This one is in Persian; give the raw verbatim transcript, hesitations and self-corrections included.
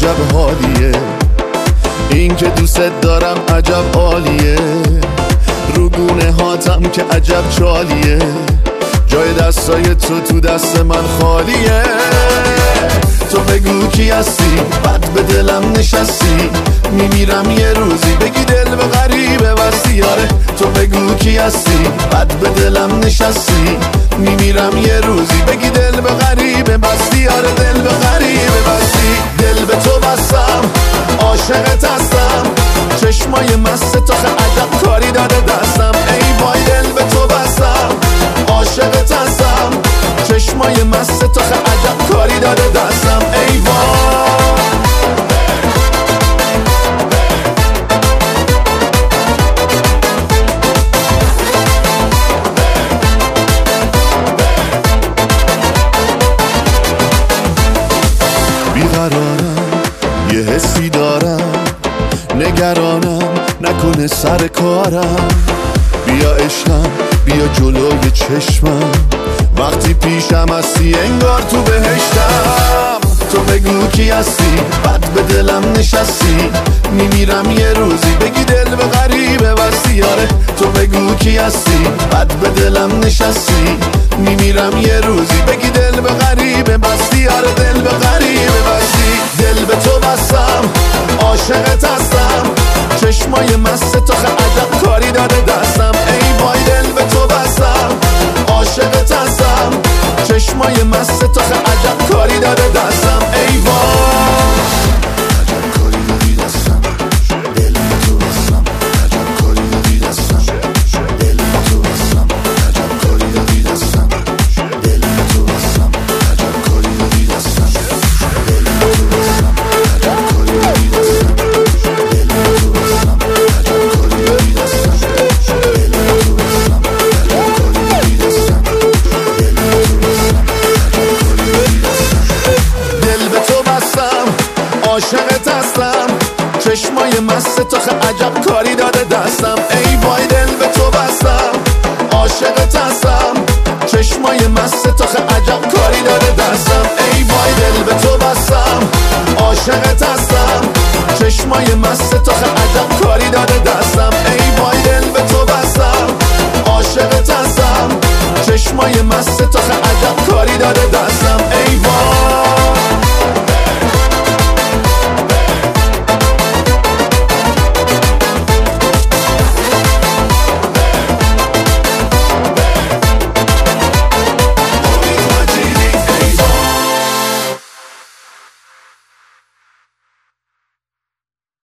عجب حالیه، این که دوست دارم عجب عالیه، رو گونه هاتم که عجب چالیه، جای دستای تو تو دست من خالیه. تو بگو کی هستی، بد به دلم نشستی، میمیرم یه روزی بگی دل به غریبه بستی. آره تو بگو کی هستی، بد به دلم نشستی، میمیرم یه روزی بگی دل به غریبه بستی. آره دل به غریبه بستی. دل به تو بستم، عاشقت هستم، چشمای مست تو عجب کاری داده دستم. ای وای دل به تو بستم، عاشقت هستم، چشمای مست تو عجب کاری داده دستم. ای وای بیقرارم، یه حسی دارم، نگرانم نکنه سر کارم. بیا عشقم، بیا جلوی چشمم، وقتی پیشم هستی انگار تو بهشتم. تو بگو کی هستی، بد به دلم نشستی، میمیرم یه روزی بگی دل به غریبه بستی. آره تو بگو کی هستی، بد به دلم نشستی، میمیرم یه روزی بگی دل به غریبه بستی. آره دل به غریبه بستی. دل به تو بستم، عاشقت هستم، چشمای مست تو عجب کاری داده دستم. ای وای دل به تو بستم، عاشقت هستم، چشمای مست تو عجب کاری داده دستم. ای وای عجب کاری دادی دستم، دل به تو بستم، عجب کاری دادی دستم، دل به تو بستم، عجب کاری دادی دستم، دل به تو بستم، عجب کاری دادی دستم، دل به تو بستم، عجب کاری دادی دستم، دل به تو بستم، عجب کاری دادی دستم، دل به تو بستم، عجب کاری دادی دستم، دل به تو بستم، عجب کاری دادی دستم. دل به تو بستم، عاشقت هستم، چشمای مست تو عجب کاری داده دستم.